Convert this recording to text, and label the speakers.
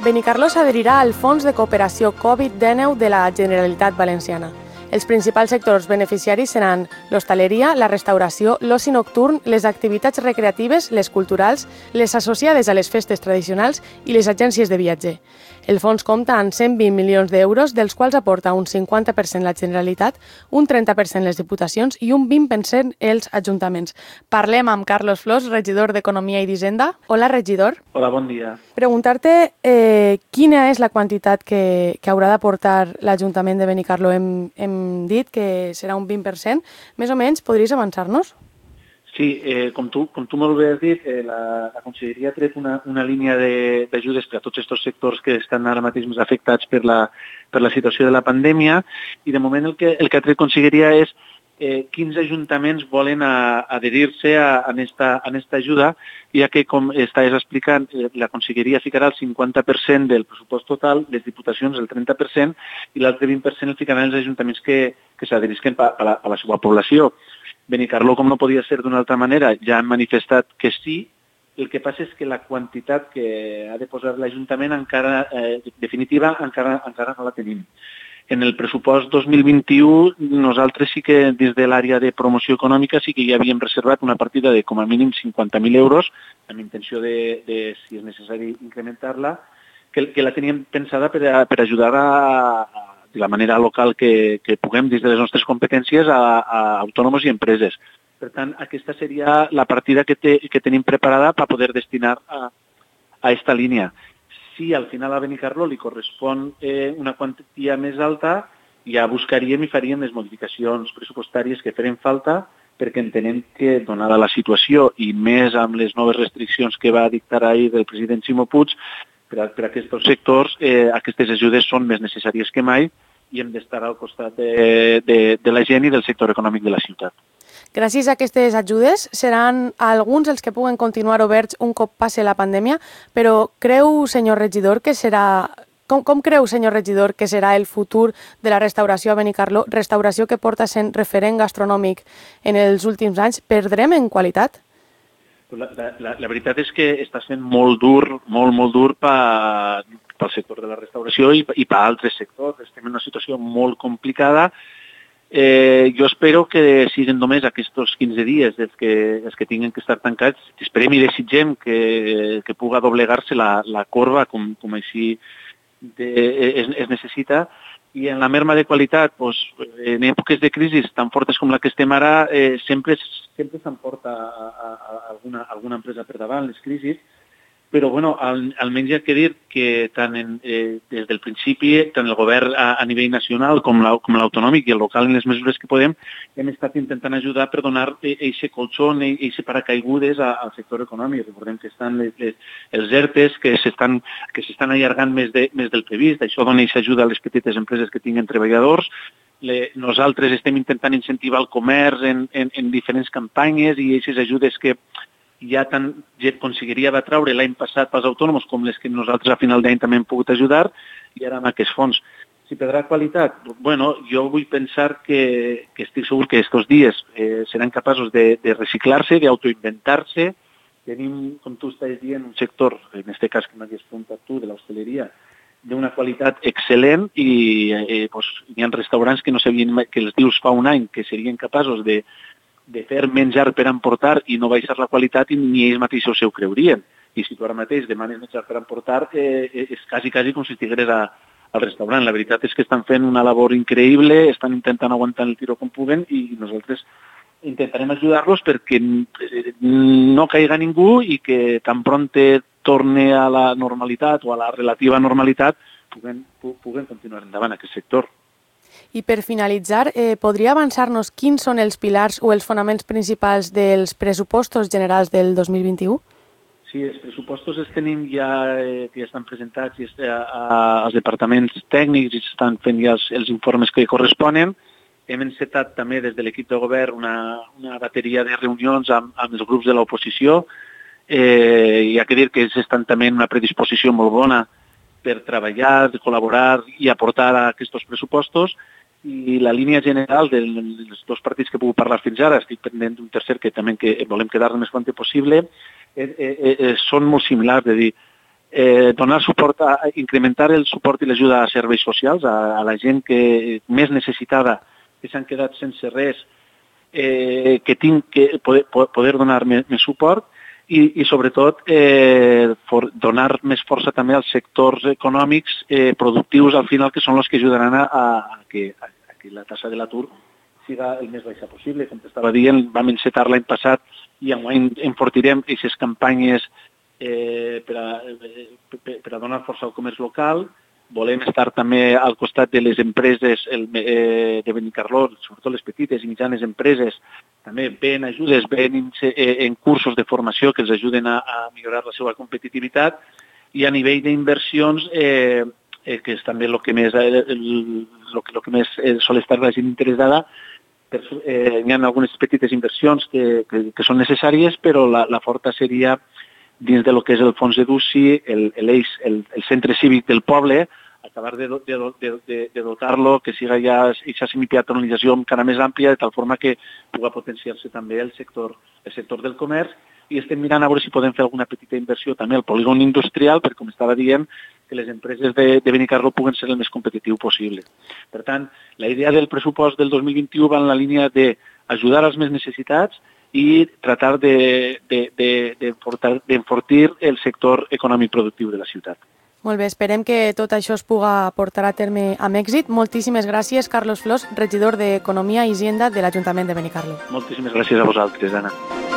Speaker 1: Benicarló s'adherirà al Fons de Cooperació Covid-19 de la Generalitat Valenciana. Els principals sectors beneficiaris seran l'hostaleria, la restauració, l'oci nocturn, les activitats recreatives, les culturals, les associades a les festes tradicionals i les agències de viatger. El fons compta amb 120 milions d'euros, dels quals aporta un 50% la Generalitat, un 30% les diputacions i un 20% els ajuntaments. Parlem amb Carlos Flors, regidor d'Economia i d'Hisenda. Hola, regidor.
Speaker 2: Hola, bon dia.
Speaker 1: Preguntar-te quina és la quantitat que haurà d'aportar l'Ajuntament de Benicarló. Hem dit que serà un 20%. Més o menys, podries avançar-nos?
Speaker 2: Sí, com tu molt bé has dit, la Conselleria ha tret una línia d'ajudes per a tots aquests sectors que estan ara mateix més afectats per la situació de la pandèmia, i de moment el que ha tret Conselleria és quins ajuntaments volen adherir-se a esta ajuda, ja que, com estaves explicant, la Conselleria ficarà el 50% del pressupost total, les diputacions el 30%, i l'altre 20% el ficaran els ajuntaments que s'adherisquen a la seva població. Benicarló, com no podia ser d'una altra manera, ja han manifestat que sí. El que passa és que la quantitat que ha de posar l'Ajuntament definitiva encara no la tenim. En el pressupost 2021 nosaltres sí que des de l'àrea de promoció econòmica sí que ja havíem reservat una partida de com a mínim 50.000 euros, amb intenció de, si és necessari, incrementar-la, que la teníem pensada per ajudar de la manera local que puguem des de les nostres competències a autònoms i empreses. Per tant, aquesta seria la partida que tenim preparada per poder destinar a aquesta línia. Si al final a Benicarló li correspon una quantia més alta, ja buscaríem i faríem les modificacions pressupostàries que farem falta, perquè entenem que, donada la situació i més amb les noves restriccions que va dictar ahir el president Ximo Puig, per a aquests sectors aquestes ajudes són més necessàries que mai i hem d'estar al costat de la gent i del sector econòmic de la ciutat.
Speaker 1: Gràcies a aquestes ajudes seran alguns els que puguen continuar oberts un cop passi la pandèmia, però creu, senyor regidor, que serà... Com creu, senyor regidor, que serà el futur de la restauració a Benicarló, restauració que porta sent referent gastronòmic en els últims anys? Perdrem en qualitat?
Speaker 2: La veritat és que està sent molt dur pel sector de la restauració i per altres sectors. Estem en una situació molt complicada. Jo espero que siguin només aquests 15 dies els que tinguin que estar tancats. Esperem i desitgem que puga doblegar-se la corba com així es necessita. I en la merma de qualitat, en èpoques de crisi tan fortes com la que estem ara, sempre s'emporta alguna empresa per davant les crisis, però almenys hi ha que dir que des del principi, tant el govern a nivell nacional com l'autonòmic i el local en les mesures que podem, hem estat intentant ajudar per donar aquest colxó, aquest paracaigudes al sector econòmic. Recordem que estan els ERTEs que s'estan allargant més del previst, això dona aquesta ajuda a les petites empreses que tinguen treballadors. Nosaltres estem intentant incentivar el comerç en diferents campanyes i aquestes ajudes que ja tant Conselleria va treure l'any passat pels autònoms com les que nosaltres a final d'any també hem pogut ajudar, i ara amb aquests fons. Si perdrà qualitat? Jo vull pensar que estic segur que aquests dies seran capaços de reciclar-se, d'autoinventar-se. Tenim, com tu estàs dient, un sector, en aquest cas que m'havies preguntat tu, de l'hostaleria, d'una qualitat excel·lent, i hi ha restaurants que no sabien que els dius fa un any que serien capaços de fer menjar per emportar i no baixar la qualitat, i ni ells mateixos ho creurien. I si tu ara mateix demanes menjar per emportar, és quasi com si estigueres al restaurant. La veritat és que estan fent una labor increïble, estan intentant aguantar el tiró com puguen, i nosaltres intentarem ajudar-los perquè no caiga ningú i que tan prompte torni a la normalitat o a la relativa normalitat puguen continuar endavant aquest sector.
Speaker 1: I per finalitzar, podria avançar-nos quins són els pilars o els fonaments principals dels pressupostos generals del 2021?
Speaker 2: Sí, els pressupostos els tenim que ja estan presentats als departaments tècnics i s'estan fent ja els informes que corresponen. Hem encetat també des de l'equip de govern una bateria de reunions amb els grups de l'oposició. Hi ha que dir que ells estan també en una predisposició molt bona per treballar, col·laborar i aportar a aquests pressupostos. I la línia general dels dos partits que he pogut parlar fins ara, estic pendent d'un tercer que també volem quedar el més quant possible, són molt similars. És a dir, donar suport, incrementar el suport i l'ajuda a serveis socials, a la gent que més necessitada, que s'han quedat sense res, que poder donar més suport i sobretot, donar més força també als sectors econòmics productius al final, que són els que ajudaran a que la tassa de l'atur siga el més baixa possible. Com t'estava dient, vam encetar l'any passat i enguany enfortirem aquestes campanyes per a donar força al comerç local. Volem estar també al costat de les empreses de Benicarló, sobretot les petites i mitjanes empreses, també ben ajudes, ben en cursos de formació que els ajuden a millorar la seva competitivitat, i a nivell d'inversions, que és també el que més sol estar la gent interessada. Hi ha algunes petites inversions que són necessàries, però la forta seria dins del que és el fons EDUSI, el centre cívic del poble, acabar de dotar-lo, que siga ja aquesta semipeatonalització encara més àmplia, de tal forma que pugui potenciar-se també el sector del comerç, i estem mirant a veure si podem fer alguna petita inversió també al polígon industrial, perquè, com estava dient, que les empreses de Benicarló puguen ser el més competitiu possible. Per tant, la idea del pressupost del 2021 va en la línia d'ajudar als més necessitats i tratar d'enfortir el sector econòmic productiu de la ciutat.
Speaker 1: Molt bé, esperem que tot això es puga portar a terme amb èxit. Moltíssimes gràcies, Carlos Flors, regidor d'Economia i Hisenda de l'Ajuntament de Benicarló.
Speaker 2: Moltíssimes gràcies a vosaltres, Anna.